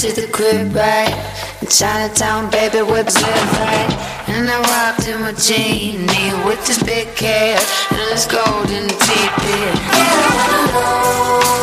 to the crib, right? In Chinatown, baby, whips live right. And I walked in my genie with this big hair and this golden teeth. Yeah, I wanna know